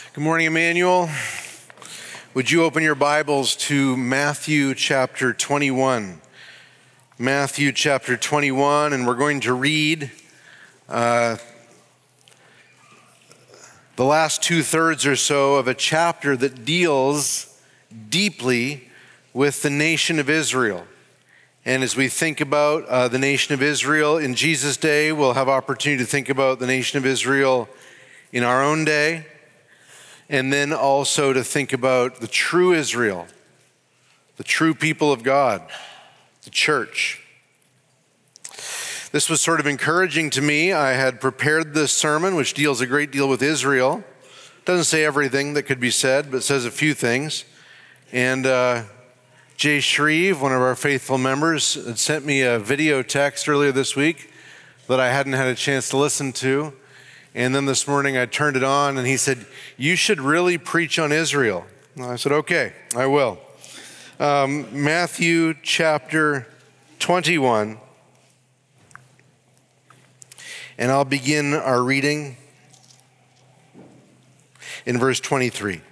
Good morning, Emmanuel. Would you open your Bibles to Matthew chapter 21? Matthew chapter 21, and we're going to read the last two-thirds or so of a chapter that deals deeply with the nation of Israel. And as we think about the nation of Israel in Jesus' day, we'll have opportunity to think about the nation of Israel in our own day. And then also to think about the true Israel, the true people of God, the church. This was sort of encouraging to me. I had prepared this sermon, which deals a great deal with Israel. Doesn't say everything that could be said, but says a few things. And Jay Shreve, one of our faithful members, had sent me a video text earlier this week that I hadn't had a chance to listen to. And then this morning I turned it on and he said, "You should really preach on Israel." And I said, "Okay, I will." Matthew chapter 21. And I'll begin our reading in verse 23.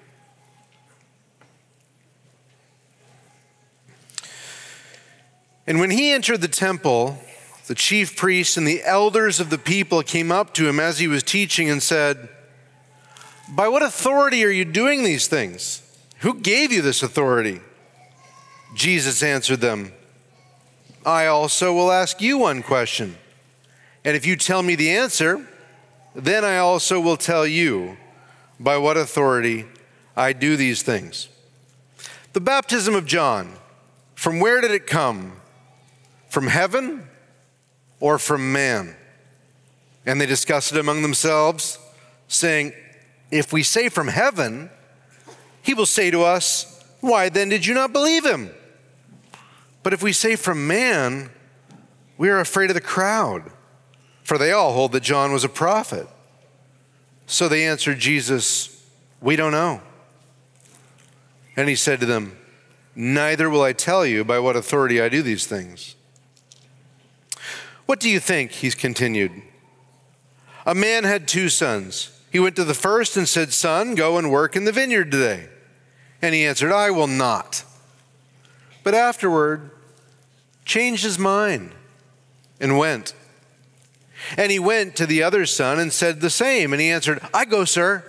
And when he entered the temple, the chief priests and the elders of the people came up to him as he was teaching and said, "By what authority are you doing these things? Who gave you this authority?" Jesus answered them, "I also will ask you one question. And if you tell me the answer, then I also will tell you by what authority I do these things. The baptism of John, from where did it come? From heaven or from man?" And they discussed it among themselves, saying, "If we say from heaven, he will say to us, 'Why then did you not believe him?' But if we say from man, we are afraid of the crowd, for they all hold that John was a prophet." So they answered Jesus, "We don't know." And he said to them, "Neither will I tell you by what authority I do these things." "What do you think?" He's continued. "A man had 2 sons. He went to the first and said, 'Son, go and work in the vineyard today.' And he answered, 'I will not.' But afterward changed his mind and went. And he went to the other son and said the same. And he answered, 'I go, sir,'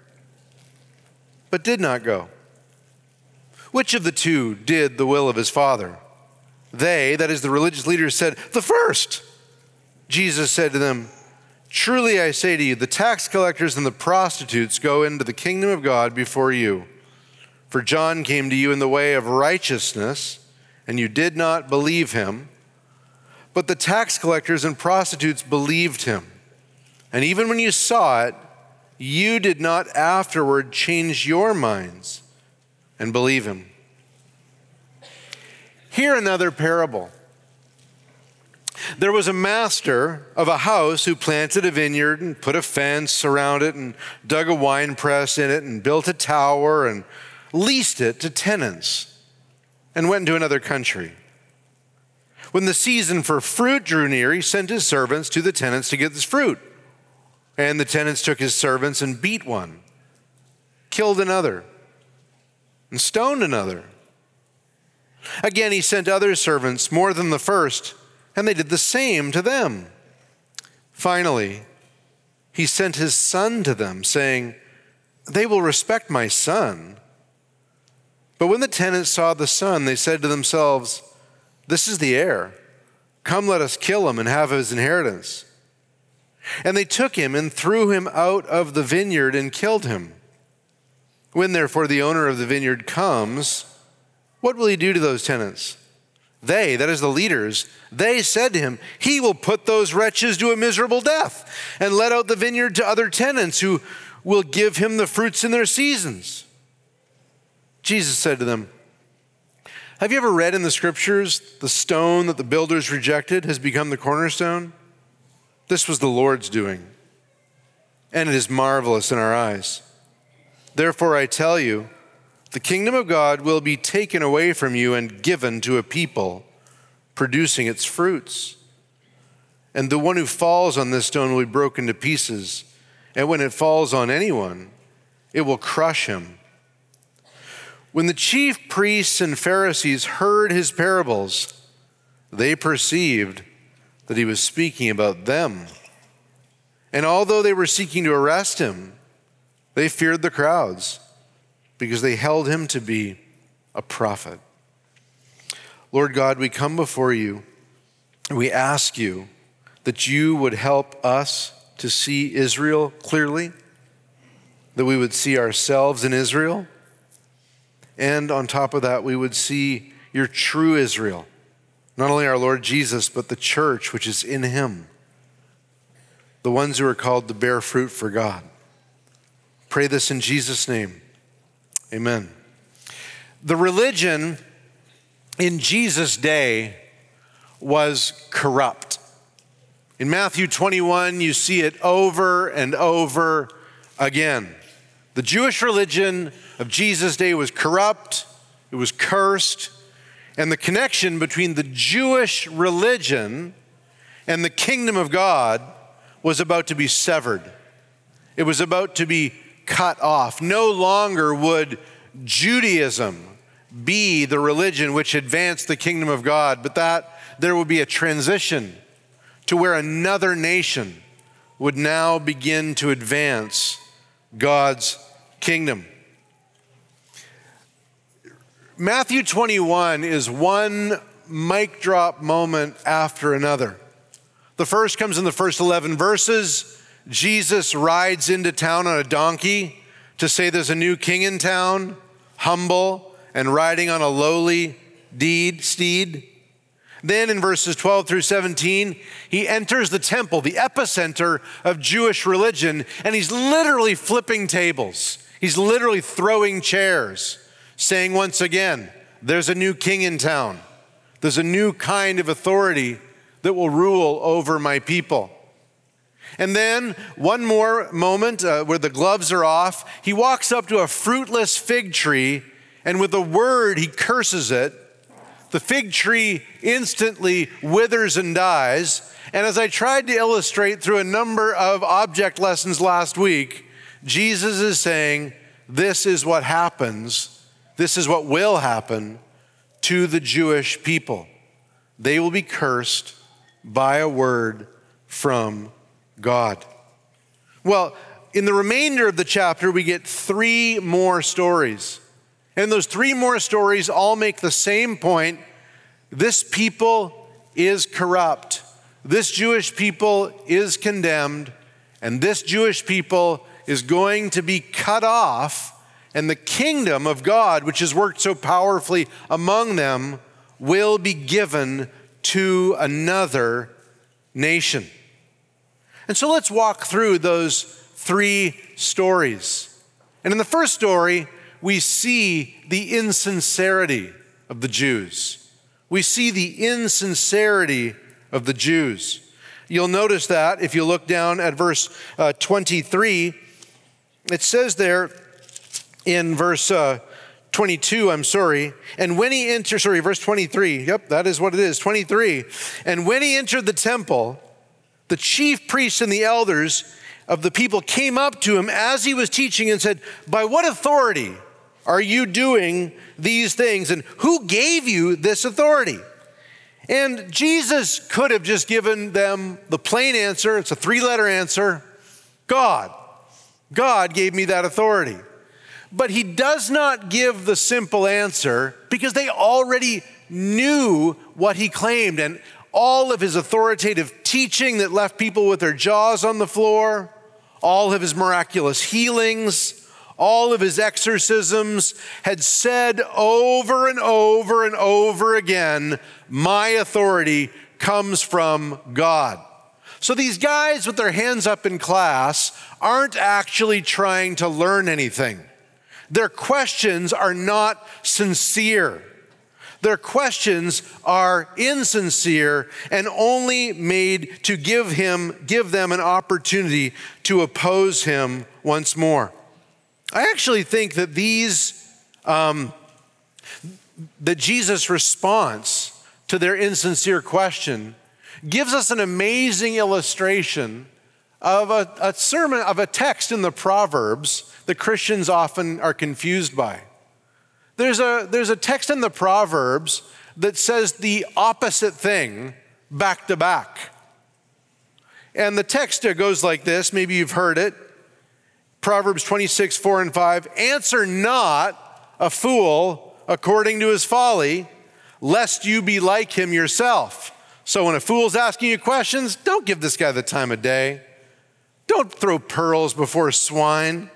but did not go. Which of the 2 did the will of his father?" They, that is the religious leaders, said, "The first." Jesus said to them, "Truly I say to you, the tax collectors and the prostitutes go into the kingdom of God before you. For John came to you in the way of righteousness, and you did not believe him. But the tax collectors and prostitutes believed him. And even when you saw it, you did not afterward change your minds and believe him." Hear another parable. There was a master of a house who planted a vineyard and put a fence around it and dug a wine press in it and built a tower and leased it to tenants and went into another country. When the season for fruit drew near, he sent his servants to the tenants to get this fruit. And the tenants took his servants and beat one, killed another, and stoned another. Again, he sent other servants, more than the first, and they did the same to them. Finally, he sent his son to them, saying, "They will respect my son." But when the tenants saw the son, they said to themselves, "This is the heir. Come, let us kill him and have his inheritance." And they took him and threw him out of the vineyard and killed him. When therefore the owner of the vineyard comes, what will he do to those tenants? They, that is the leaders, they said to him, "He will put those wretches to a miserable death and let out the vineyard to other tenants who will give him the fruits in their seasons." Jesus said to them, "Have you ever read in the scriptures, the stone that the builders rejected has become the cornerstone? This was the Lord's doing, and it is marvelous in our eyes. Therefore I tell you, the kingdom of God will be taken away from you and given to a people producing its fruits. And the one who falls on this stone will be broken to pieces, and when it falls on anyone, it will crush him. When the chief priests and Pharisees heard his parables, they perceived that he was speaking about them. And although they were seeking to arrest him, they feared the crowds because they held him to be a prophet. Lord God, we come before you and we ask you that you would help us to see Israel clearly, that we would see ourselves in Israel, and on top of that, we would see your true Israel, not only our Lord Jesus, but the church which is in him, the ones who are called to bear fruit for God. Pray this in Jesus' name. Amen. The religion in Jesus' day was corrupt. In Matthew 21, you see it over and over again. The Jewish religion of Jesus' day was corrupt, it was cursed, and the connection between the Jewish religion and the kingdom of God was about to be severed. It was about to be cut off. No longer would Judaism be the religion which advanced the kingdom of God, but that there would be a transition to where another nation would now begin to advance God's kingdom. Matthew 21 is one mic drop moment after another. The first comes in the first 11 verses. Jesus rides into town on a donkey to say there's a new king in town, humble and riding on a lowly steed. Then in verses 12 through 17, he enters the temple, the epicenter of Jewish religion, and he's literally flipping tables. He's literally throwing chairs, saying once again, there's a new king in town. There's a new kind of authority that will rule over my people. And then one more moment where the gloves are off, he walks up to a fruitless fig tree, and with a word, he curses it. The fig tree instantly withers and dies. And as I tried to illustrate through a number of object lessons last week, Jesus is saying, this is what happens, this is what will happen to the Jewish people. They will be cursed by a word from God. Well, in the remainder of the chapter, we get 3 more stories. And those 3 more stories all make the same point. This people is corrupt. This Jewish people is condemned. And this Jewish people is going to be cut off. And the kingdom of God, which has worked so powerfully among them, will be given to another nation. And so let's walk through those 3 stories. And in the first story, we see the insincerity of the Jews. We see the insincerity of the Jews. You'll notice that if you look down at verse 23, it says there in verse 22, and when he entered, verse 23, yep, that is what it is, 23. And when he entered the temple, the chief priests and the elders of the people came up to him as he was teaching and said, by what authority are you doing these things? And who gave you this authority? And Jesus could have just given them the plain answer. It's a 3-letter answer. God. God gave me that authority. But he does not give the simple answer because they already knew what he claimed. And all of his authoritative teaching that left people with their jaws on the floor, all of his miraculous healings, all of his exorcisms had said over and over and over again, my authority comes from God. So these guys with their hands up in class aren't actually trying to learn anything. Their questions are not sincere. Their questions are insincere and only made to give them an opportunity to oppose him once more. I actually think that that Jesus' response to their insincere question gives us an amazing illustration of a sermon, of a text in the Proverbs that Christians often are confused by. There's a text in the Proverbs that says the opposite thing back to back. And the text goes like this, maybe you've heard it. Proverbs 26, 4 and 5, answer not a fool according to his folly, lest you be like him yourself. So when a fool's asking you questions, don't give this guy the time of day. Don't throw pearls before swine.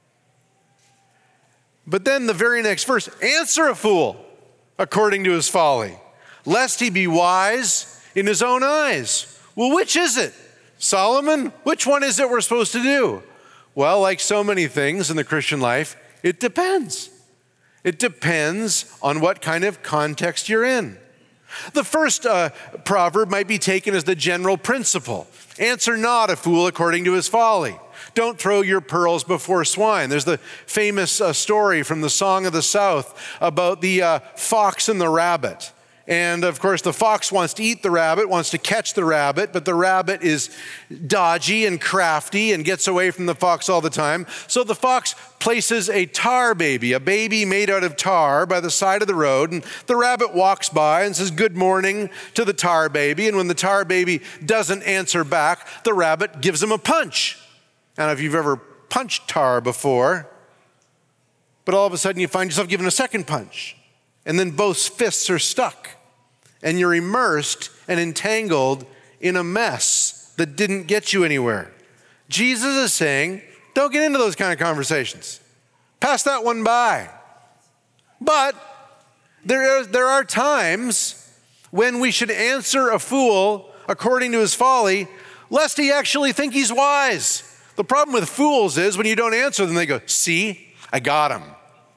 But then the very next verse, answer a fool according to his folly, lest he be wise in his own eyes. Well, which is it? Solomon, which one is it we're supposed to do? Well, like so many things in the Christian life, it depends. It depends on what kind of context you're in. The first proverb might be taken as the general principle. Answer not a fool according to his folly. Don't throw your pearls before swine. There's the famous story from the Song of the South about the fox and the rabbit. And of course, the fox wants to eat the rabbit, wants to catch the rabbit, but the rabbit is dodgy and crafty and gets away from the fox all the time. So the fox places a tar baby, a baby made out of tar, by the side of the road. And the rabbit walks by and says, good morning to the tar baby. And when the tar baby doesn't answer back, the rabbit gives him a punch. And if you've ever punched tar before, but all of a sudden you find yourself given a second punch. And then both fists are stuck. And you're immersed and entangled in a mess that didn't get you anywhere. Jesus is saying, don't get into those kind of conversations. Pass that one by. But there are times when we should answer a fool according to his folly, lest he actually think he's wise. The problem with fools is when you don't answer them, they go, see, I got him.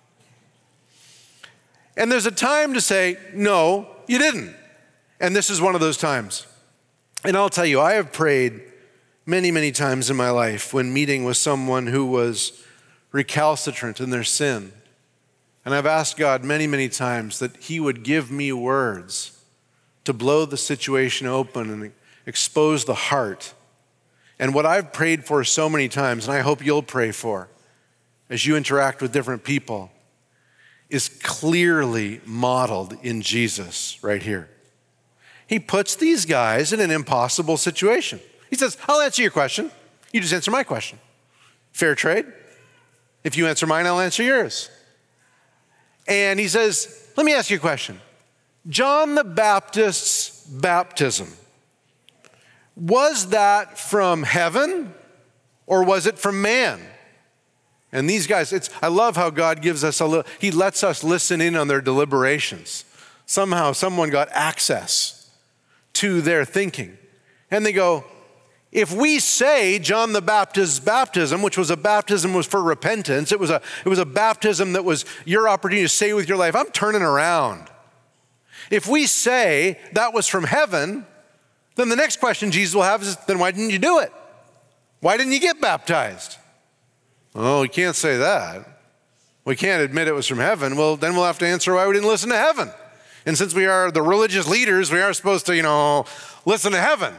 And there's a time to say, no, you didn't. And this is one of those times. And I'll tell you, I have prayed many, many times in my life when meeting with someone who was recalcitrant in their sin. And I've asked God many, many times that he would give me words to blow the situation open and expose the heart. And what I've prayed for so many times, and I hope you'll pray for as you interact with different people, is clearly modeled in Jesus right here. He puts these guys in an impossible situation. He says, I'll answer your question. You just answer my question. Fair trade. If you answer mine, I'll answer yours. And he says, let me ask you a question. John the Baptist's baptism, was that from heaven or was it from man? And these guys, I love how God gives us he lets us listen in on their deliberations. Somehow someone got access to their thinking. And they go, if we say John the Baptist's baptism, which was a baptism was for repentance, it was a baptism that was your opportunity to say with your life, I'm turning around. If we say that was from heaven, then the next question Jesus will have is, then why didn't you do it? Why didn't you get baptized? Oh, we can't say that. We can't admit it was from heaven. Well, then we'll have to answer why we didn't listen to heaven. And since we are the religious leaders, we are supposed to, listen to heaven.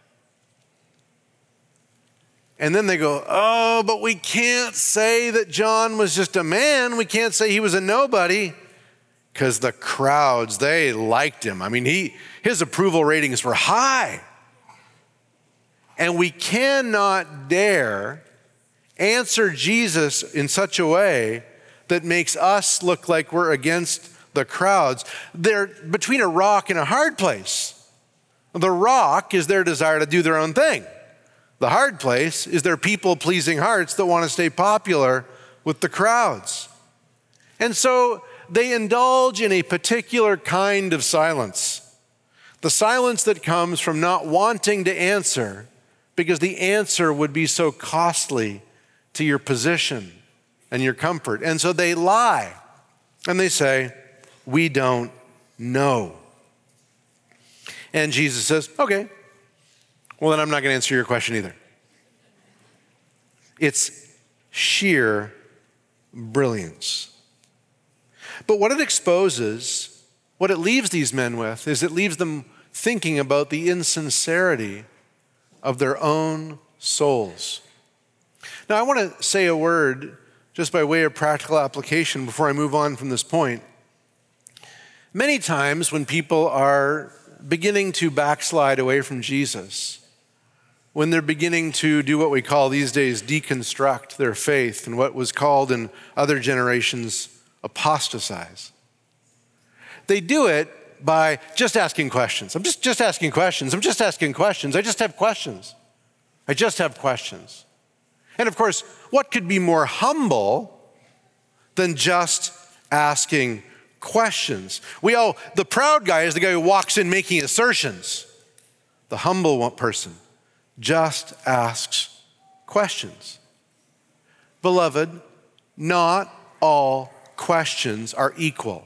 And then they go, oh, but we can't say that John was just a man. We can't say he was a nobody, because the crowds, they liked him. I mean, his approval ratings were high. And we cannot dare answer Jesus in such a way that makes us look like we're against the crowds. They're between a rock and a hard place. The rock is their desire to do their own thing. The hard place is their people-pleasing hearts that want to stay popular with the crowds. And so they indulge in a particular kind of silence. The silence that comes from not wanting to answer because the answer would be so costly to your position and your comfort. And so they lie and they say, we don't know. And Jesus says, okay, well then I'm not going to answer your question either. It's sheer brilliance. But what it exposes, what it leaves these men with, is it leaves them thinking about the insincerity of their own souls. Now, I want to say a word just by way of practical application before I move on from this point. Many times when people are beginning to backslide away from Jesus, when they're beginning to do what we call these days deconstruct their faith and what was called in other generations apostatize, they do it by just asking questions. I'm just asking questions. I'm just asking questions. I just have questions. I just have questions. And of course, what could be more humble than just asking questions? The proud guy is the guy who walks in making assertions. The humble person just asks questions. Beloved, not all questions are equal.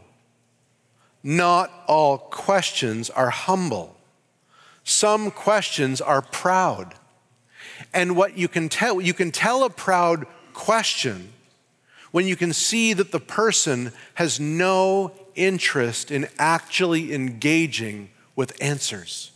Not all questions are humble. Some questions are proud. And what you can tell a proud question when you can see that the person has no interest in actually engaging with answers.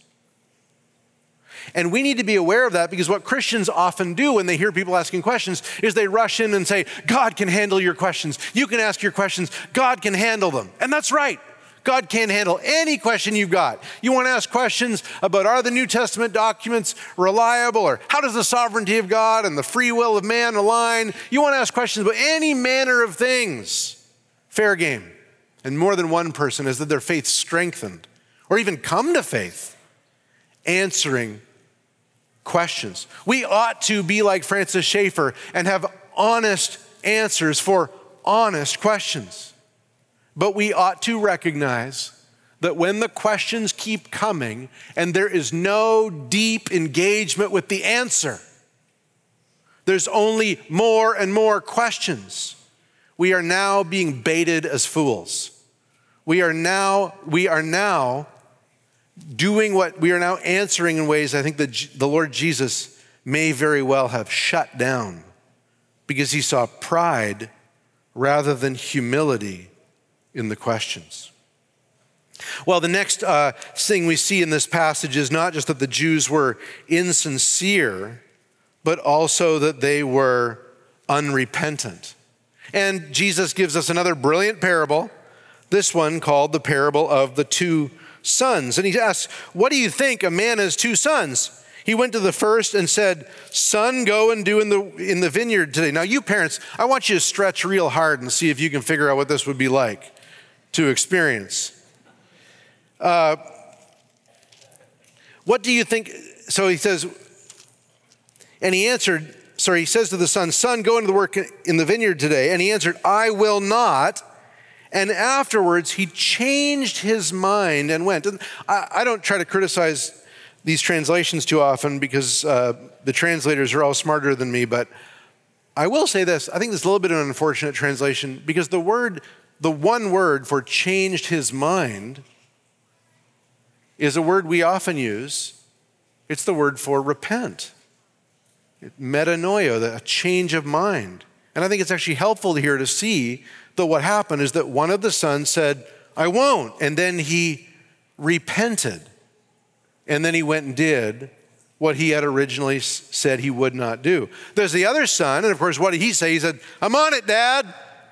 And we need to be aware of that, because what Christians often do when they hear people asking questions is they rush in and say, God can handle your questions. You can ask your questions. God can handle them. And that's right. God can handle any question you've got. You want to ask questions about, are the New Testament documents reliable? Or how does the sovereignty of God and the free will of man align? You want to ask questions about any manner of things. Fair game. And more than one person has had their faith strengthened or even come to faith answering questions. We ought to be like Francis Schaeffer and have honest answers for honest questions. But we ought to recognize that when the questions keep coming and there is no deep engagement with the answer, there's only more and more questions. We are now being baited as fools. We are now answering in ways I think that the Lord Jesus may very well have shut down, because he saw pride rather than humility in the questions. Well, the next thing we see in this passage is not just that the Jews were insincere, but also that they were unrepentant. And Jesus gives us another brilliant parable, this one called the parable of the two sons. And he asks, what do you think? A man has two sons. He went to the first and said, son, go and do in the vineyard today. Now, you parents, I want you to stretch real hard and see if you can figure out what this would be like to experience. What do you think? So he says, and he answered, he says to the son, go into the work in the vineyard today. And he answered, I will not. And afterwards, he changed his mind and went. And I don't try to criticize these translations too often, because the translators are all smarter than me. But I will say this. I think this is a little bit of an unfortunate translation, because the one word for changed his mind is a word we often use. It's the word for repent. Metanoia, a change of mind. And I think it's actually helpful here to see that what happened is that one of the sons said, I won't. And then he repented. And then he went and did what he had originally said he would not do. There's the other son, and of course, what did he say? He said, I'm on it, Dad.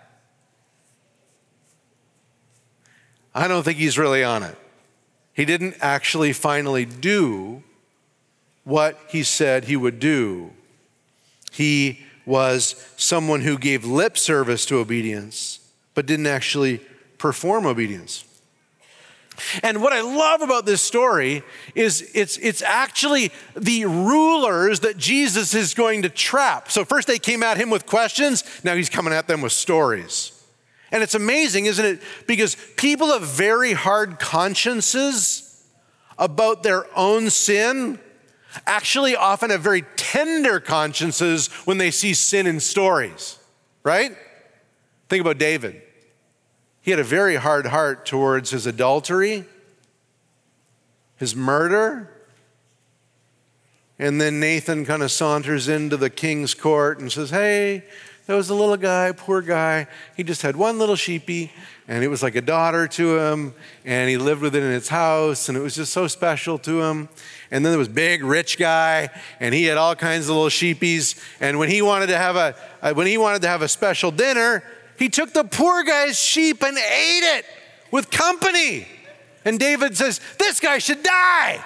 I don't think he's really on it. He didn't actually finally do what he said he would do. He was someone who gave lip service to obedience, but didn't actually perform obedience. And what I love about this story is it's actually the rulers that Jesus is going to trap. So first they came at him with questions, now he's coming at them with stories. And it's amazing, isn't it? Because people have very hard consciences about their own sin, actually often have very tender consciences when they see sin in stories, right? Think about David. He had a very hard heart towards his adultery, his murder, and then Nathan kind of saunters into the king's court and says, hey, There was a little guy, poor guy. He just had one little sheepy, and it was like a daughter to him, and he lived with it in his house, and it was just so special to him. And then there was big, rich guy, and he had all kinds of little sheepies. And when he wanted to have a special dinner, he took the poor guy's sheep and ate it with company. And David says, "This guy should die."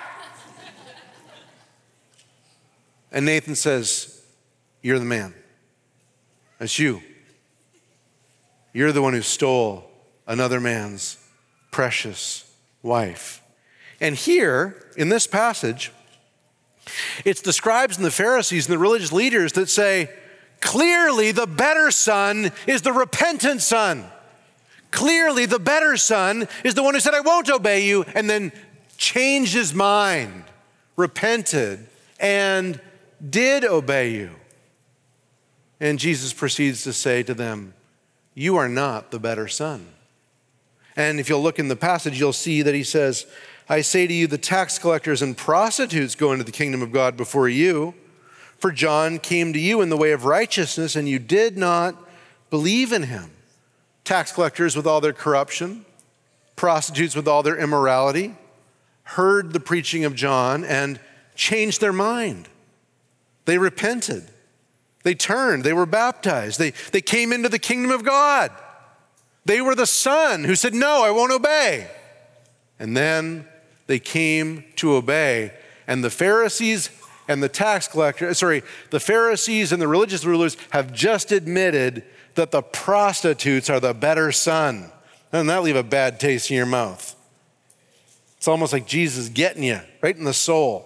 And Nathan says, "You're the man. That's you. You're the one who stole another man's precious wife." And here, in this passage, it's the scribes and the Pharisees and the religious leaders that say, clearly the better son is the repentant son. Clearly the better son is the one who said, "I won't obey you," and then changed his mind, repented, and did obey you. And Jesus proceeds to say to them, "You are not the better son." And if you'll look in the passage, you'll see that he says, "I say to you, the tax collectors and prostitutes go into the kingdom of God before you. For John came to you in the way of righteousness, and you did not believe in him." Tax collectors with all their corruption, prostitutes with all their immorality, heard the preaching of John and changed their mind. They repented. They turned. They were baptized. They came into the kingdom of God. They were the son who said, "No, I won't obey." And then they came to obey. And the Pharisees and the the Pharisees and the religious rulers have just admitted that the prostitutes are the better son. Doesn't that leave a bad taste in your mouth? It's almost like Jesus getting you right in the soul.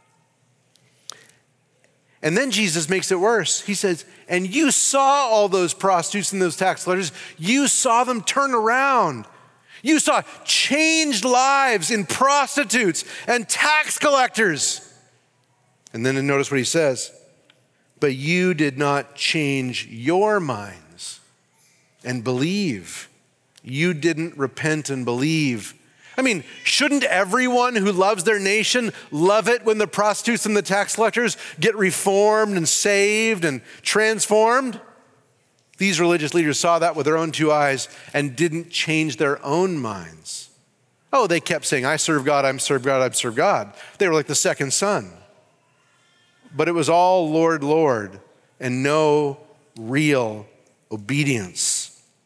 And then Jesus makes it worse. He says, "And you saw all those prostitutes and those tax collectors. You saw them turn around. You saw changed lives in prostitutes and tax collectors." And then notice what he says. "But you did not change your minds and believe." You didn't repent and believe. I mean, shouldn't everyone who loves their nation love it when the prostitutes and the tax collectors get reformed and saved and transformed? These religious leaders saw that with their own two eyes and didn't change their own minds. Oh, they kept saying, "I serve God, I serve God, I serve God." They were like the second son. But it was all Lord, Lord, and no real obedience.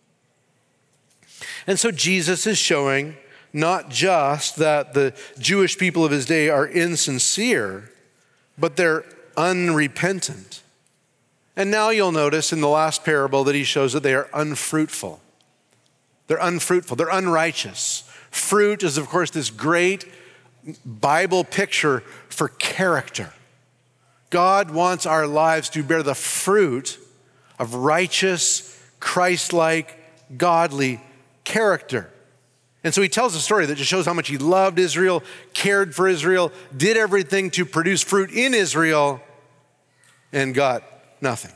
And so Jesus is showing not just that the Jewish people of his day are insincere, but they're unrepentant. And now you'll notice in the last parable that he shows that they are unfruitful. They're unfruitful, they're unrighteous. Fruit is, of course, this great Bible picture for character. God wants our lives to bear the fruit of righteous, Christ-like, godly character. And so he tells a story that just shows how much he loved Israel, cared for Israel, did everything to produce fruit in Israel, and got nothing.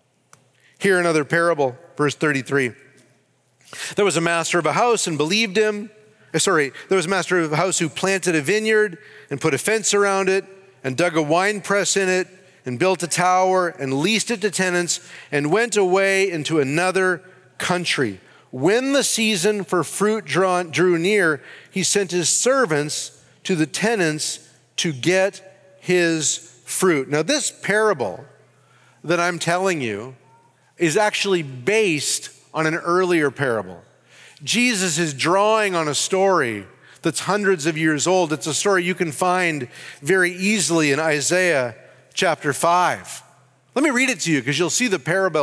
Here another parable, verse 33. There was a master of a house and believed him. There was a master of a house who planted a vineyard and put a fence around it and dug a wine press in it and built a tower and leased it to tenants and went away into another country. When the season for fruit drew near, he sent his servants to the tenants to get his fruit. Now, this parable that I'm telling you is actually based on an earlier parable. Jesus is drawing on a story that's hundreds of years old. It's a story you can find very easily in Isaiah chapter 5. Let me read it to you because you'll see the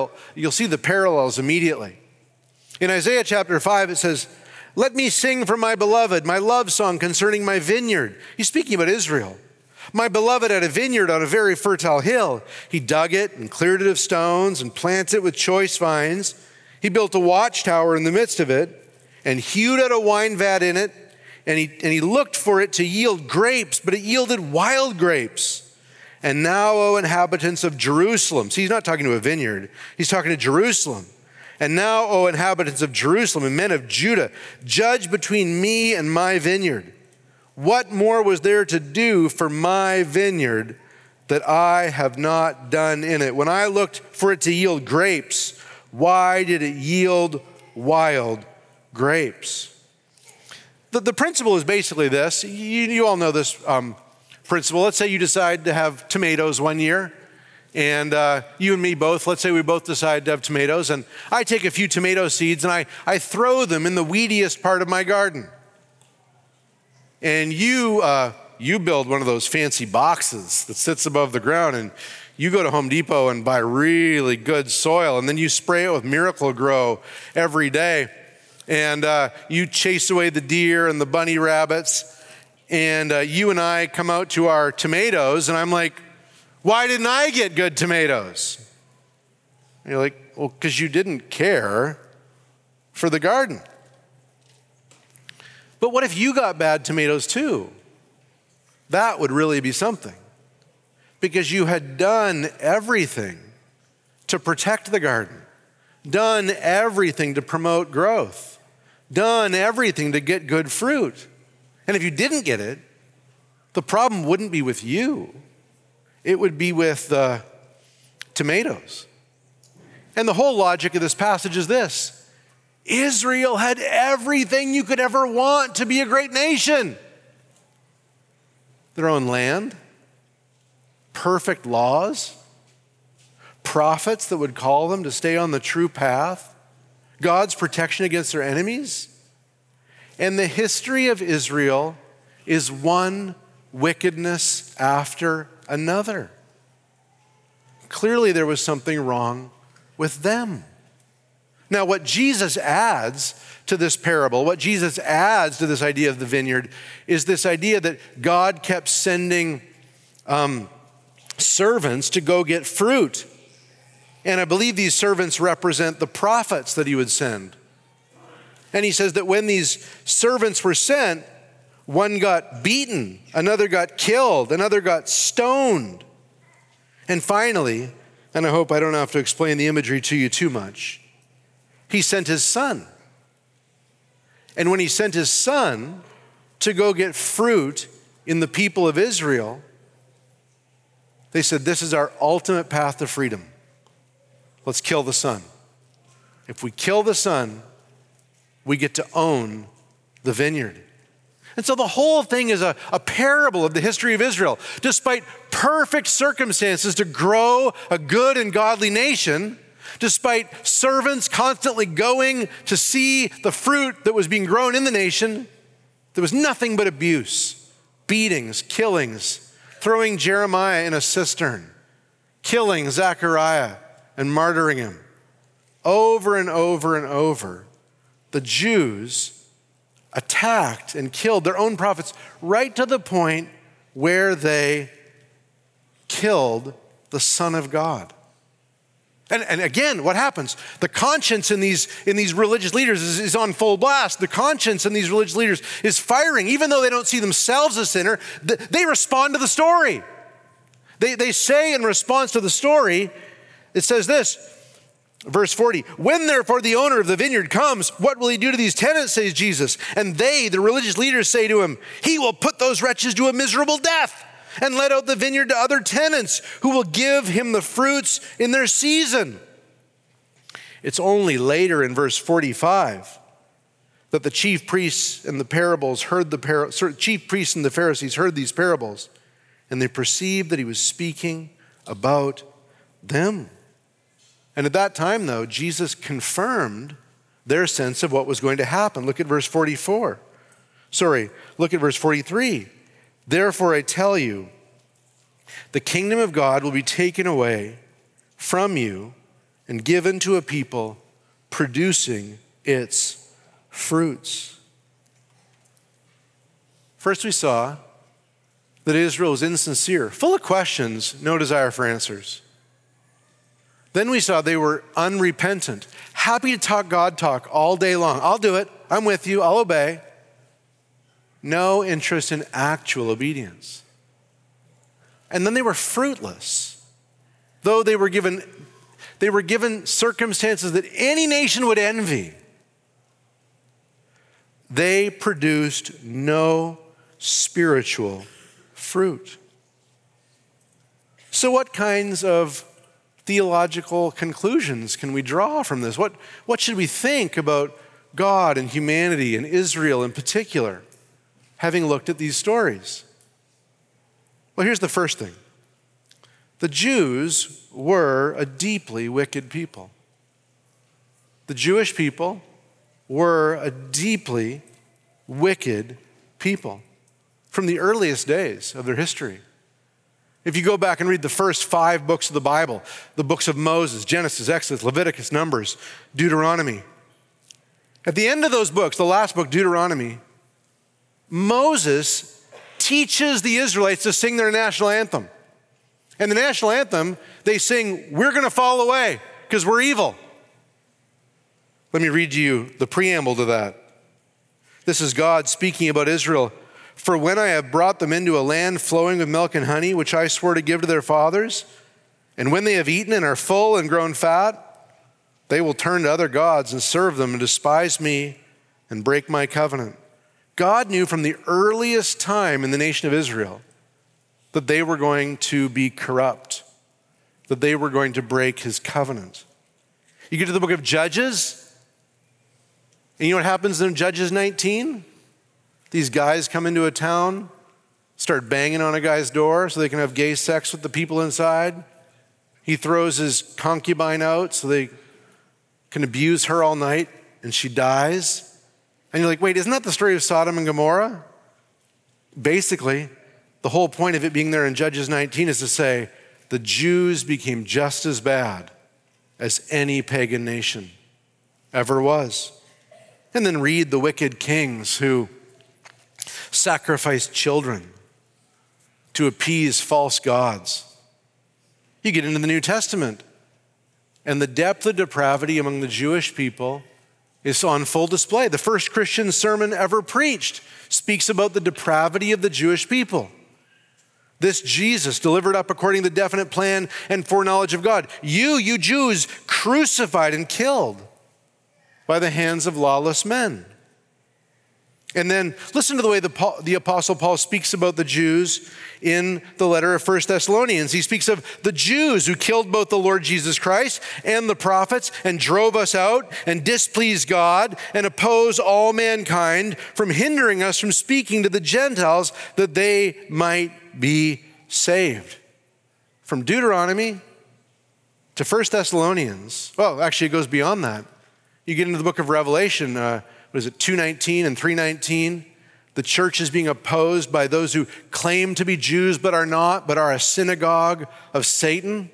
parallels immediately. In Isaiah chapter 5, it says, "Let me sing for my beloved, my love song concerning my vineyard." He's speaking about Israel. "My beloved had a vineyard on a very fertile hill. He dug it and cleared it of stones and planted it with choice vines. He built a watchtower in the midst of it and hewed out a wine vat in it. And he looked for it to yield grapes, but it yielded wild grapes. And now, O inhabitants of Jerusalem," see, he's not talking to a vineyard. He's talking to Jerusalem. "And now, O inhabitants of Jerusalem and men of Judah, judge between me and my vineyard. What more was there to do for my vineyard that I have not done in it? When I looked for it to yield grapes, why did it yield wild grapes? The principle is basically this. You all know this principle. Let's say you decide to have tomatoes one year, and you and me both, let's say we both decide to have tomatoes, and I take a few tomato seeds and I throw them in the weediest part of my garden. And you build one of those fancy boxes that sits above the ground, and you go to Home Depot and buy really good soil, and then you spray it with Miracle-Gro every day. And you chase away the deer and the bunny rabbits. And you and I come out to our tomatoes, and I'm like, why didn't I get good tomatoes? And you're like, well, because you didn't care for the garden. But what if you got bad tomatoes too? That would really be something. Because you had done everything to protect the garden, done everything to promote growth, done everything to get good fruit. And if you didn't get it, the problem wouldn't be with you. It would be with the tomatoes. And the whole logic of this passage is this: Israel had everything you could ever want to be a great nation. Their own land, perfect laws, prophets that would call them to stay on the true path, God's protection against their enemies. And the history of Israel is one wickedness after another. Clearly there was something wrong with them. Now, what Jesus adds to this parable, what Jesus adds to this idea of the vineyard, is this idea that God kept sending servants to go get fruit. And I believe these servants represent the prophets that he would send. And he says that when these servants were sent, one got beaten, another got killed, another got stoned. And finally, and I hope I don't have to explain the imagery to you too much, he sent his son. And when he sent his son to go get fruit in the people of Israel, they said, this is our ultimate path to freedom. Let's kill the son. If we kill the son, we get to own the vineyard. And so the whole thing is a parable of the history of Israel. Despite perfect circumstances to grow a good and godly nation, despite servants constantly going to see the fruit that was being grown in the nation, there was nothing but abuse, beatings, killings, throwing Jeremiah in a cistern, killing Zechariah and martyring him. Over and over and over, the Jews attacked and killed their own prophets right to the point where they killed the Son of God. And again, what happens? The conscience in these religious leaders is on full blast. The conscience in these religious leaders is firing. Even though they don't see themselves as sinner, they respond to the story. They say in response to the story, it says this, verse 40, when therefore the owner of the vineyard comes, what will he do to these tenants, says Jesus? And they, the religious leaders, say to him, he will put those wretches to a miserable death and let out the vineyard to other tenants who will give him the fruits in their season. It's only later in verse 45 that the chief priests and the chief priests and the Pharisees heard these parables, and they perceived that he was speaking about them. And at that time, though, Jesus confirmed their sense of what was going to happen. Look at verse 44. Look at verse 43. Therefore, I tell you, the kingdom of God will be taken away from you and given to a people producing its fruits. First, we saw that Israel was insincere, full of questions, no desire for answers. Then we saw they were unrepentant, happy to talk God talk all day long. I'll do it. I'm with you. I'll obey. No interest in actual obedience. And then they were fruitless. Though they were given circumstances that any nation would envy, they produced no spiritual fruit. So what kinds of theological conclusions can we draw from this? What should we think about God and humanity and Israel in particular, having looked at these stories? Well, here's the first thing. The Jews were a deeply wicked people. The Jewish people were a deeply wicked people from the earliest days of their history. If you go back and read the first 5 books of the Bible, the books of Moses, Genesis, Exodus, Leviticus, Numbers, Deuteronomy, at the end of those books, the last book, Deuteronomy, Moses teaches the Israelites to sing their national anthem. And the national anthem, they sing, "We're going to fall away because we're evil." Let me read you the preamble to that. This is God speaking about Israel. "For when I have brought them into a land flowing with milk and honey, which I swore to give to their fathers, and when they have eaten and are full and grown fat, they will turn to other gods and serve them and despise me and break my covenant." God knew from the earliest time in the nation of Israel that they were going to be corrupt, that they were going to break his covenant. You get to the book of Judges, and you know what happens in Judges 19? These guys come into a town, start banging on a guy's door so they can have gay sex with the people inside. He throws his concubine out so they can abuse her all night, and she dies. And you're like, wait, isn't that the story of Sodom and Gomorrah? Basically, the whole point of it being there in Judges 19 is to say the Jews became just as bad as any pagan nation ever was. And then read the wicked kings who sacrificed children to appease false gods. You get into the New Testament, and the depth of depravity among the Jewish people is on full display. The first Christian sermon ever preached speaks about the depravity of the Jewish people. This Jesus, delivered up according to the definite plan and foreknowledge of God. You Jews, crucified and killed by the hands of lawless men. And then listen to the way the Apostle Paul speaks about the Jews in the letter of 1 Thessalonians. He speaks of the Jews who killed both the Lord Jesus Christ and the prophets and drove us out and displeased God and oppose all mankind from hindering us from speaking to the Gentiles that they might be saved. From Deuteronomy to 1 Thessalonians, well, actually it goes beyond that. You get into the book of Revelation, 2:19 and 3:19? The church is being opposed by those who claim to be Jews but are not, but are a synagogue of Satan.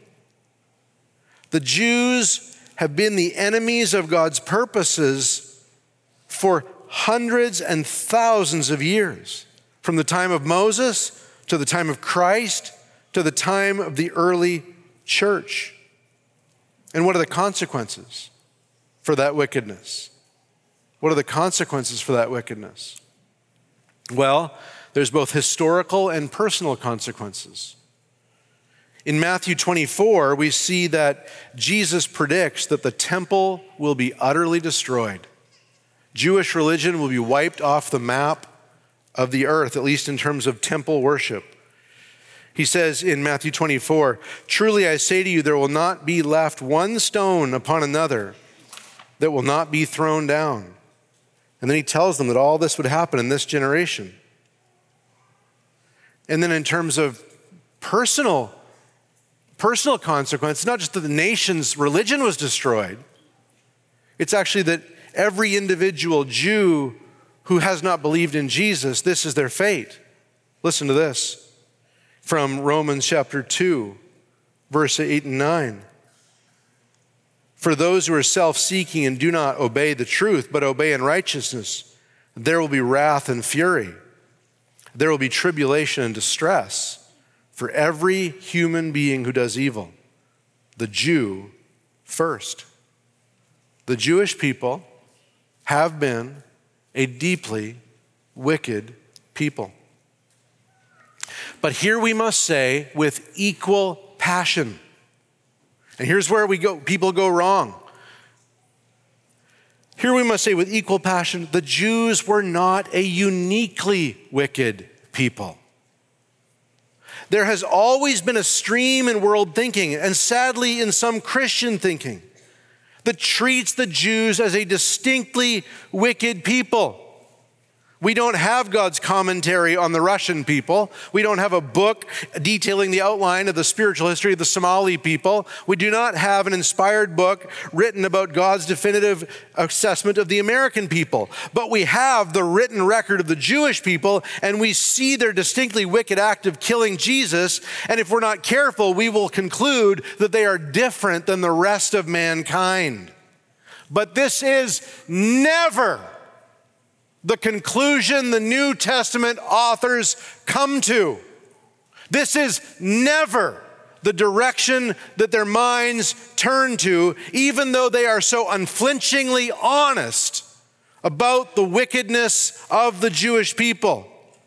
The Jews have been the enemies of God's purposes for hundreds and thousands of years, from the time of Moses to the time of Christ to the time of the early church. And what are the consequences for that wickedness? What are the consequences for that wickedness? Well, there's both historical and personal consequences. In Matthew 24, we see that Jesus predicts that the temple will be utterly destroyed. Jewish religion will be wiped off the map of the earth, at least in terms of temple worship. He says in Matthew 24, "Truly I say to you, there will not be left one stone upon another that will not be thrown down." And then he tells them that all this would happen in this generation. And then in terms of personal consequence, not just that the nation's religion was destroyed, it's actually that every individual Jew who has not believed in Jesus, this is their fate. Listen to this from Romans chapter 2, verse 8 and 9. "For those who are self-seeking and do not obey the truth, but obey in righteousness, there will be wrath and fury. There will be tribulation and distress for every human being who does evil, the Jew first." The Jewish people have been a deeply wicked people. But here we must say with equal passion. And here's where people go wrong. Here we must say with equal passion, the Jews were not a uniquely wicked people. There has always been a stream in world thinking, and sadly in some Christian thinking, that treats the Jews as a distinctly wicked people. We don't have God's commentary on the Russian people. We don't have a book detailing the outline of the spiritual history of the Somali people. We do not have an inspired book written about God's definitive assessment of the American people. But we have the written record of the Jewish people, and we see their distinctly wicked act of killing Jesus. And if we're not careful, we will conclude that they are different than the rest of mankind. But this is never the conclusion the New Testament authors come to. This is never the direction that their minds turn to, even though they are so unflinchingly honest about the wickedness of the Jewish people.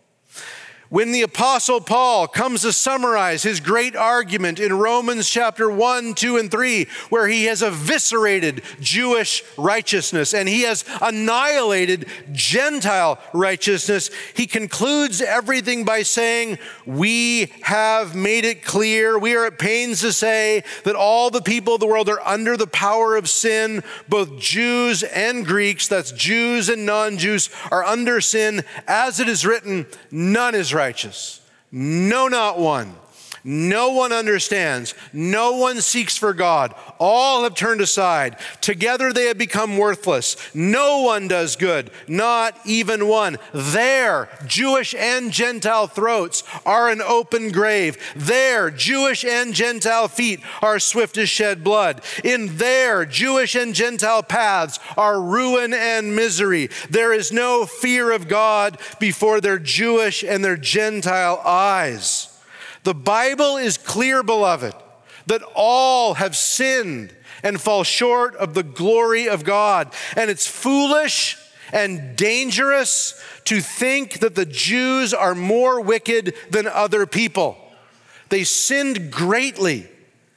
When the Apostle Paul comes to summarize his great argument in Romans chapter 1, 2, and 3, where he has eviscerated Jewish righteousness and he has annihilated Gentile righteousness, he concludes everything by saying, we have made it clear, we are at pains to say that all the people of the world are under the power of sin, both Jews and Greeks, that's Jews and non-Jews, are under sin. As it is written, none is righteous. No, not one. No one understands. No one seeks for God. All have turned aside. Together they have become worthless. No one does good, not even one. Their Jewish and Gentile throats are an open grave. Their Jewish and Gentile feet are swift to shed blood. In their Jewish and Gentile paths are ruin and misery. There is no fear of God before their Jewish and their Gentile eyes. The Bible is clear, beloved, that all have sinned and fall short of the glory of God. And it's foolish and dangerous to think that the Jews are more wicked than other people. They sinned greatly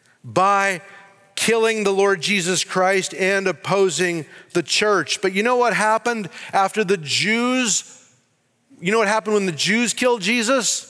by killing the Lord Jesus Christ and opposing the church. But you know what happened after the Jews? You know what happened when the Jews killed Jesus?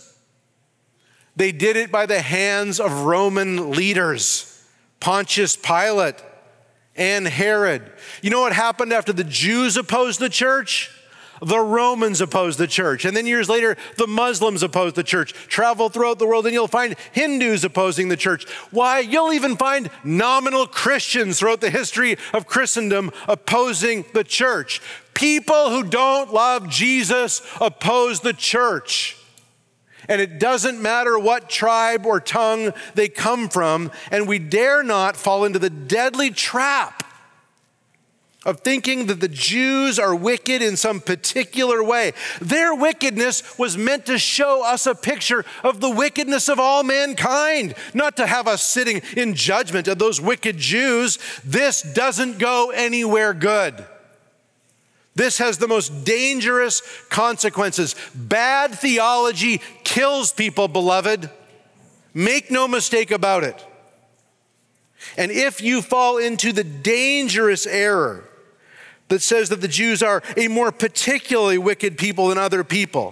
They did it by the hands of Roman leaders, Pontius Pilate and Herod. You know what happened after the Jews opposed the church? The Romans opposed the church. And then years later, the Muslims opposed the church. Travel throughout the world and you'll find Hindus opposing the church. Why? You'll even find nominal Christians throughout the history of Christendom opposing the church. People who don't love Jesus oppose the church. And it doesn't matter what tribe or tongue they come from, and we dare not fall into the deadly trap of thinking that the Jews are wicked in some particular way. Their wickedness was meant to show us a picture of the wickedness of all mankind, not to have us sitting in judgment of those wicked Jews. This doesn't go anywhere good. This has the most dangerous consequences. Bad theology kills people, beloved. Make no mistake about it. And if you fall into the dangerous error that says that the Jews are a more particularly wicked people than other people,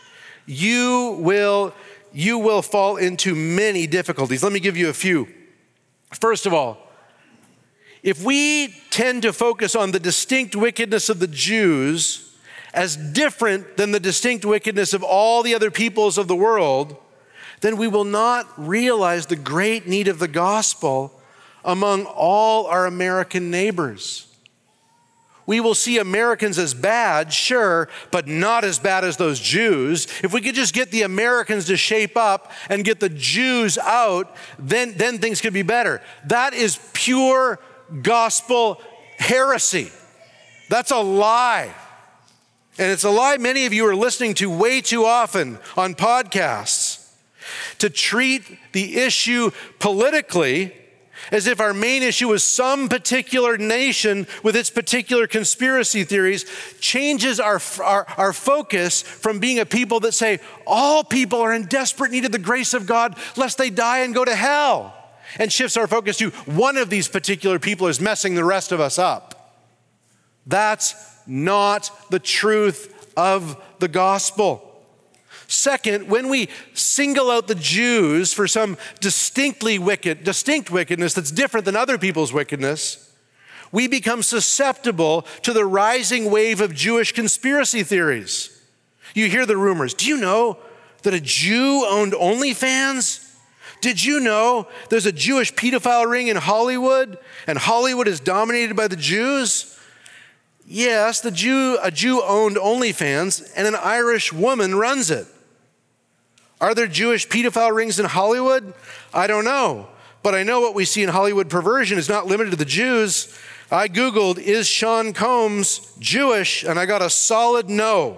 you will fall into many difficulties. Let me give you a few. First of all, if we tend to focus on the distinct wickedness of the Jews as different than the distinct wickedness of all the other peoples of the world, then we will not realize the great need of the gospel among all our American neighbors. We will see Americans as bad, sure, but not as bad as those Jews. If we could just get the Americans to shape up and get the Jews out, then things could be better. That is pure gospel heresy. That's a lie. And it's a lie many of you are listening to way too often on podcasts. To treat the issue politically as if our main issue was some particular nation with its particular conspiracy theories changes our focus from being a people that say all people are in desperate need of the grace of God lest they die and go to hell, and shifts our focus to one of these particular people is messing the rest of us up. That's not the truth of the gospel. Second, when we single out the Jews for some distinct wickedness that's different than other people's wickedness, we become susceptible to the rising wave of Jewish conspiracy theories. You hear the rumors. Do you know that a Jew owned OnlyFans? Did you know there's a Jewish pedophile ring in Hollywood and Hollywood is dominated by the Jews? Yes, a Jew owned OnlyFans and an Irish woman runs it. Are there Jewish pedophile rings in Hollywood? I don't know. But I know what we see in Hollywood perversion is not limited to the Jews. I Googled, is Sean Combs Jewish? And I got a solid no.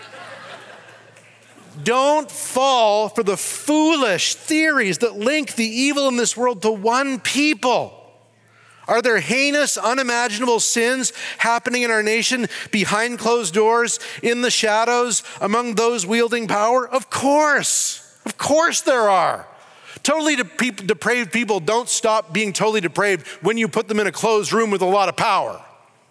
Don't fall for the foolish theories that link the evil in this world to one people. Are there heinous, unimaginable sins happening in our nation behind closed doors, in the shadows, among those wielding power? Of course there are. Totally depraved people don't stop being totally depraved when you put them in a closed room with a lot of power.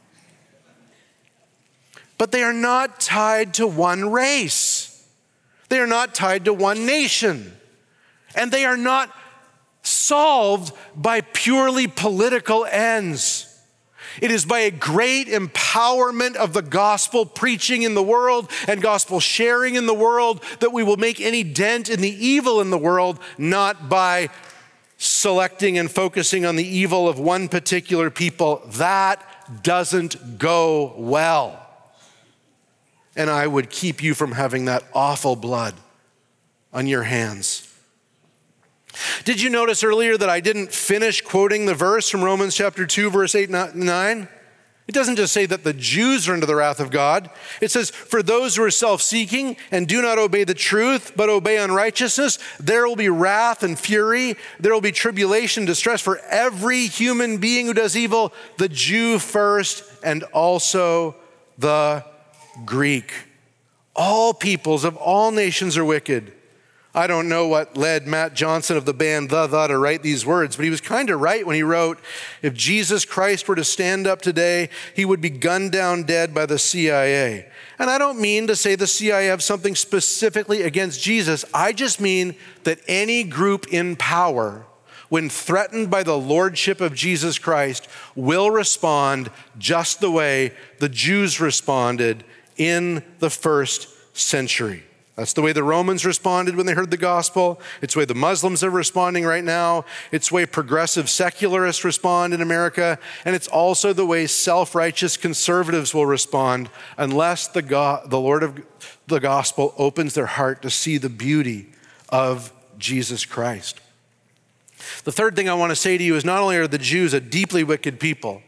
But they are not tied to one race. They are not tied to one nation. And they are not solved by purely political ends. It is by a great empowerment of the gospel preaching in the world and gospel sharing in the world that we will make any dent in the evil in the world, not by selecting and focusing on the evil of one particular people. That doesn't go well. And I would keep you from having that awful blood on your hands. Did you notice earlier that I didn't finish quoting the verse from Romans chapter 2, verse 8 and 9? It doesn't just say that the Jews are under the wrath of God. It says, for those who are self-seeking and do not obey the truth, but obey unrighteousness, there will be wrath and fury. There will be tribulation, distress for every human being who does evil, the Jew first and also the Greek. All peoples of all nations are wicked. I don't know what led Matt Johnson of the band The to write these words, but he was kind of right when he wrote, if Jesus Christ were to stand up today, he would be gunned down dead by the CIA. And I don't mean to say the CIA have something specifically against Jesus. I just mean that any group in power, when threatened by the lordship of Jesus Christ, will respond just the way the Jews responded in the first century. That's the way the Romans responded when they heard the gospel. It's the way the Muslims are responding right now. It's the way progressive secularists respond in America. And it's also the way self-righteous conservatives will respond unless the Lord of the gospel opens their heart to see the beauty of Jesus Christ. The third thing I want to say to you is not only are the Jews a deeply wicked people,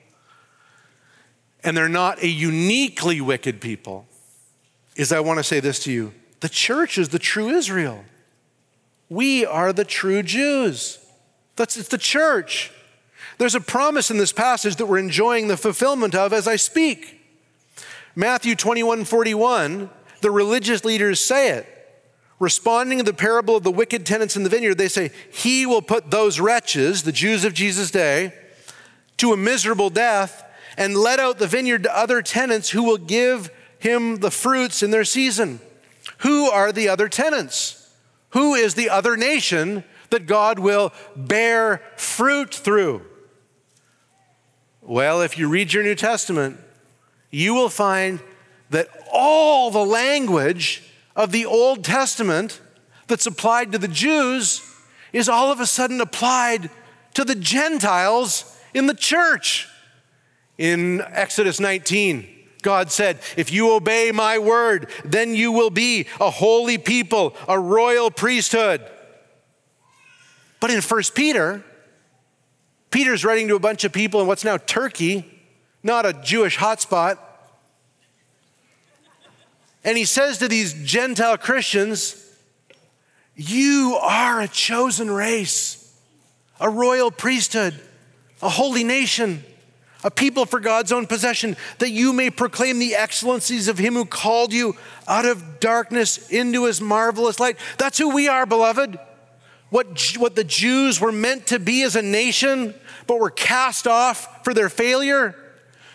and they're not a uniquely wicked people, is I want to say this to you. The church is the true Israel. We are the true Jews. It's the church. There's a promise in this passage that we're enjoying the fulfillment of as I speak. Matthew 21:41, the religious leaders say it. Responding to the parable of the wicked tenants in the vineyard, they say, he will put those wretches, the Jews of Jesus' day, to a miserable death and let out the vineyard to other tenants who will give him the fruits in their season. Who are the other tenants? Who is the other nation that God will bear fruit through? Well, if you read your New Testament, you will find that all the language of the Old Testament that's applied to the Jews is all of a sudden applied to the Gentiles in the church. In Exodus 19, God said, if you obey my word, then you will be a holy people, a royal priesthood. But in 1 Peter, Peter's writing to a bunch of people in what's now Turkey, not a Jewish hotspot. And he says to these Gentile Christians, you are a chosen race, a royal priesthood, a holy nation, a people for God's own possession, that you may proclaim the excellencies of him who called you out of darkness into his marvelous light. That's who we are, beloved. What the Jews were meant to be as a nation, but were cast off for their failure,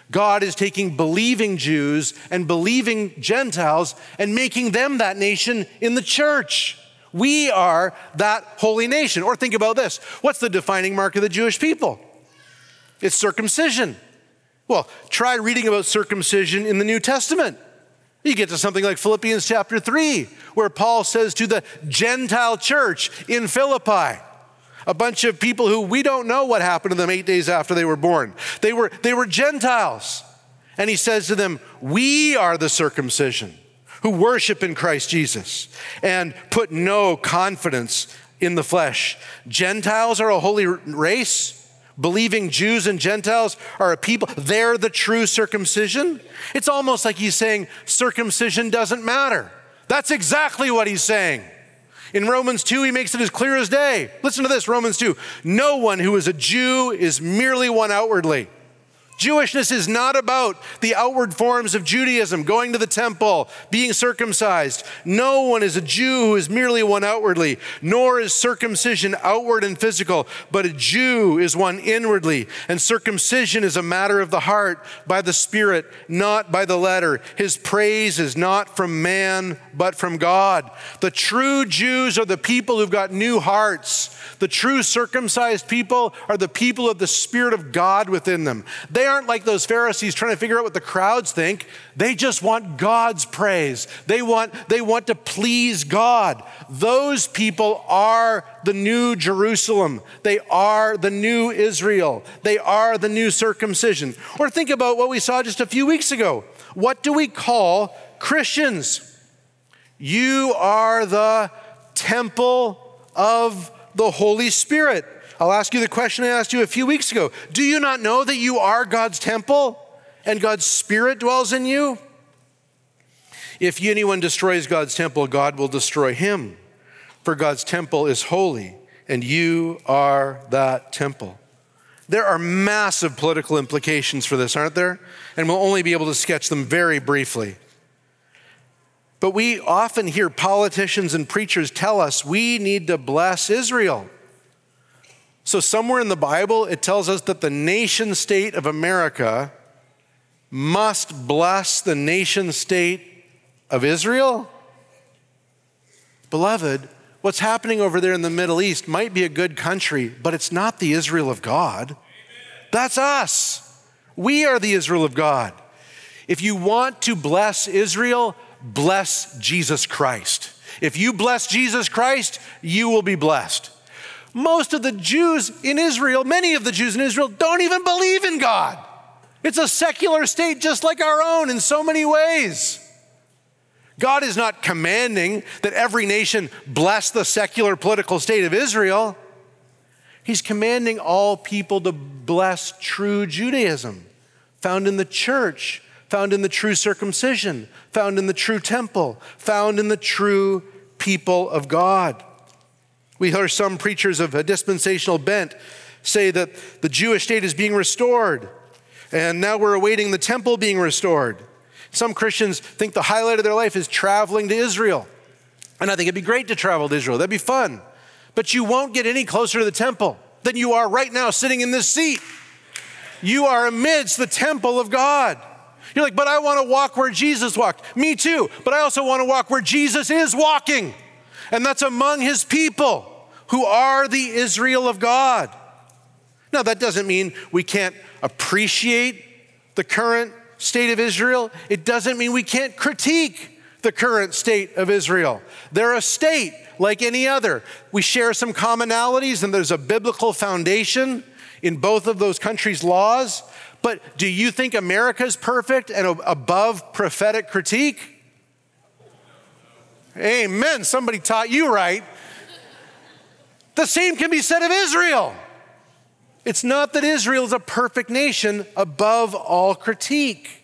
God is taking believing Jews and believing Gentiles and making them that nation in the church. We are that holy nation. Or think about this. What's the defining mark of the Jewish people? It's circumcision. Well, try reading about circumcision in the New Testament. You get to something like Philippians chapter 3, where Paul says to the Gentile church in Philippi, a bunch of people who we don't know what happened to them 8 days after they were born. They were Gentiles. And he says to them, we are the circumcision who worship in Christ Jesus and put no confidence in the flesh. Gentiles are a holy race. Believing Jews and Gentiles are a people. They're the true circumcision. It's almost like he's saying circumcision doesn't matter. That's exactly what he's saying. In Romans 2, he makes it as clear as day. Listen to this, Romans 2. No one who is a Jew is merely one outwardly. Jewishness is not about the outward forms of Judaism, going to the temple, being circumcised. No one is a Jew who is merely one outwardly, nor is circumcision outward and physical, but a Jew is one inwardly. And circumcision is a matter of the heart, by the Spirit, not by the letter. His praise is not from man, but from God. The true Jews are the people who've got new hearts. The true circumcised people are the people of the Spirit of God within them. They aren't like those Pharisees trying to figure out what the crowds think. They just want God's praise. They want to please God. Those people are the new Jerusalem. They are the new Israel. They are the new circumcision. Or think about what we saw just a few weeks ago. What do we call Christians? You are the temple of the Holy Spirit. I'll ask you the question I asked you a few weeks ago. Do you not know that you are God's temple and God's Spirit dwells in you? If anyone destroys God's temple, God will destroy him. For God's temple is holy, and you are that temple. There are massive political implications for this, aren't there? And we'll only be able to sketch them very briefly. But we often hear politicians and preachers tell us we need to bless Israel. So somewhere in the Bible, it tells us that the nation state of America must bless the nation state of Israel? Beloved, what's happening over there in the Middle East might be a good country, but it's not the Israel of God. That's us. We are the Israel of God. If you want to bless Israel, bless Jesus Christ. If you bless Jesus Christ, you will be blessed. Most of the Jews in Israel, many of the Jews in Israel, don't even believe in God. It's a secular state just like our own in so many ways. God is not commanding that every nation bless the secular political state of Israel. He's commanding all people to bless true Judaism, found in the church, found in the true circumcision, found in the true temple, found in the true people of God. We hear some preachers of a dispensational bent say that the Jewish state is being restored, and now we're awaiting the temple being restored. Some Christians think the highlight of their life is traveling to Israel. And I think it'd be great to travel to Israel. That'd be fun. But you won't get any closer to the temple than you are right now sitting in this seat. You are amidst the temple of God. You're like, but I want to walk where Jesus walked. Me too. But I also want to walk where Jesus is walking. And that's among his people who are the Israel of God. Now, that doesn't mean we can't appreciate the current state of Israel. It doesn't mean we can't critique the current state of Israel. They're a state like any other. We share some commonalities, and there's a biblical foundation in both of those countries' laws. But do you think America's perfect and above prophetic critique? Amen. Somebody taught you right. The same can be said of Israel. It's not that Israel is a perfect nation above all critique.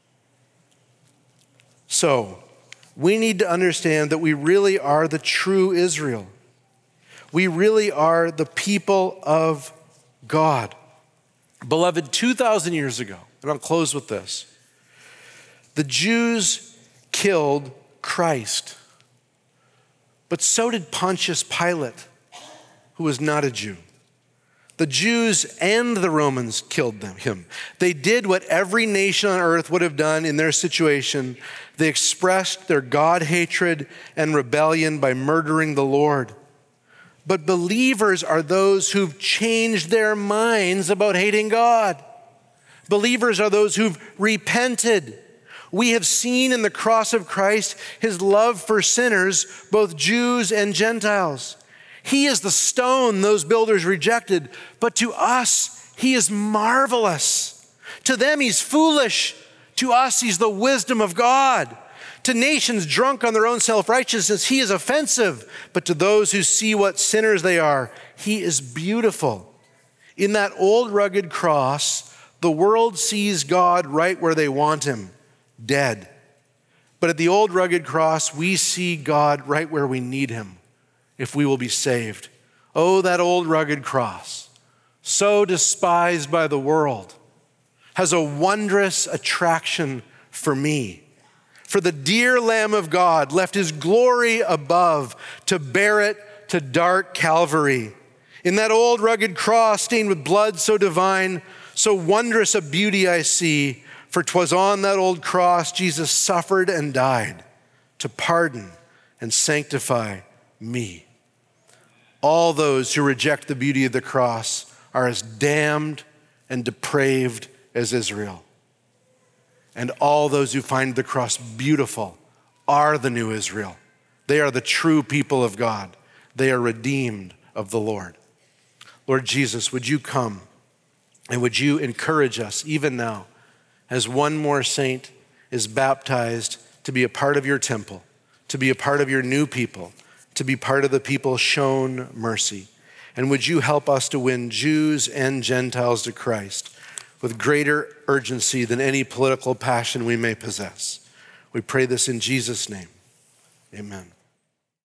So, we need to understand that we really are the true Israel. We really are the people of God. Beloved, 2,000 years ago, and I'll close with this, the Jews killed Christ. But so did Pontius Pilate, who was not a Jew. The Jews and the Romans killed him. They did what every nation on earth would have done in their situation. They expressed their God hatred and rebellion by murdering the Lord. But believers are those who've changed their minds about hating God. Believers are those who've repented. We have seen in the cross of Christ his love for sinners, both Jews and Gentiles. He is the stone those builders rejected, but to us, he is marvelous. To them, he's foolish. To us, he's the wisdom of God. To nations drunk on their own self-righteousness, he is offensive. But to those who see what sinners they are, he is beautiful. In that old rugged cross, the world sees God right where they want him, dead. But at the old rugged cross, we see God right where we need him, if we will be saved. Oh, that old rugged cross, so despised by the world, has a wondrous attraction for me. For the dear Lamb of God left his glory above to bear it to dark Calvary. In that old rugged cross stained with blood so divine, so wondrous a beauty I see, for 'twas on that old cross Jesus suffered and died to pardon and sanctify me. All those who reject the beauty of the cross are as damned and depraved as Israel. And all those who find the cross beautiful are the new Israel. They are the true people of God. They are redeemed of the Lord. Lord Jesus, would you come and would you encourage us even now as one more saint is baptized to be a part of your temple, to be a part of your new people, to be part of the people shown mercy. And would you help us to win Jews and Gentiles to Christ with greater urgency than any political passion we may possess. We pray this in Jesus' name. Amen.